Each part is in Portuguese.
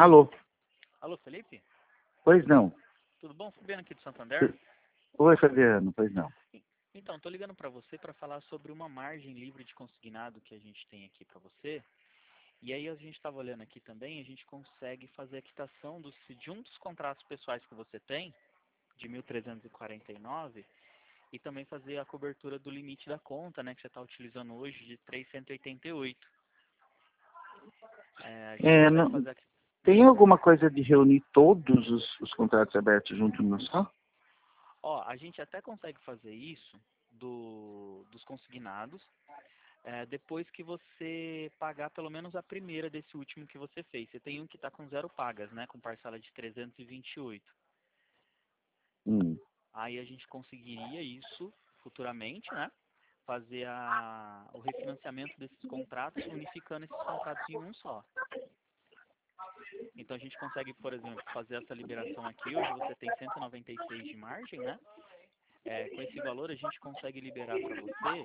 Alô? Alô, Felipe? Pois não. Tudo bom? Fabiano aqui do Santander. Oi, Fabiano. Pois não. Então, estou ligando para você para falar sobre uma margem livre de consignado que a gente tem aqui para você. E aí a gente estava olhando aqui também, a gente consegue fazer a quitação de um dos contratos pessoais que você tem, de 1.349, e também fazer a cobertura do limite da conta, né, que você está utilizando hoje, de 388. A gente consegue Não, fazer aqui. tem alguma coisa de reunir todos os contratos abertos junto no só? Ó, a gente até consegue fazer isso dos consignados, depois que você pagar pelo menos a primeira desse último que você fez. Você tem um que está com 0 pagas, né, com parcela de 328. Aí a gente conseguiria isso futuramente, né, fazer o refinanciamento desses contratos, unificando esses contratos em um só. Então a gente consegue, por exemplo, fazer essa liberação aqui. Hoje você tem 196 de margem, né? Com esse valor a gente consegue liberar para você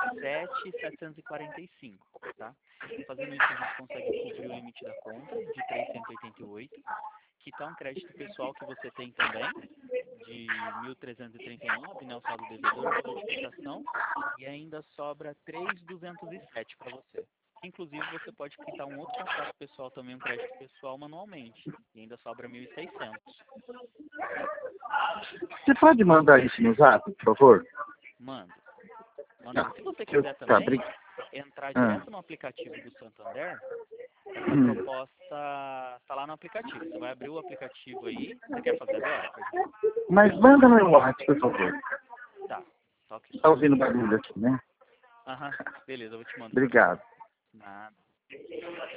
7.745, tá? Fazendo isso a gente consegue cobrir o limite da conta de 388, quitar um crédito pessoal que você tem também de 1.339, né, o saldo devedor, o valor de quitação, e ainda sobra 3.207 para você. Inclusive você pode quitar um outro contrato pessoal também, um crédito pessoal manualmente, e ainda sobra 1.600. Você pode mandar isso no zap, por favor? Manda. Se você Eu, quiser tá, também entrar direto no aplicativo do Santander, essa proposta está lá no aplicativo. Você vai abrir o aplicativo aí. Você quer fazer agora? Mas manda no WhatsApp, por favor. Tá. Toque. Tá ouvindo barulho aqui, né? Aham. Beleza, eu vou te mandar. Obrigado. Nada.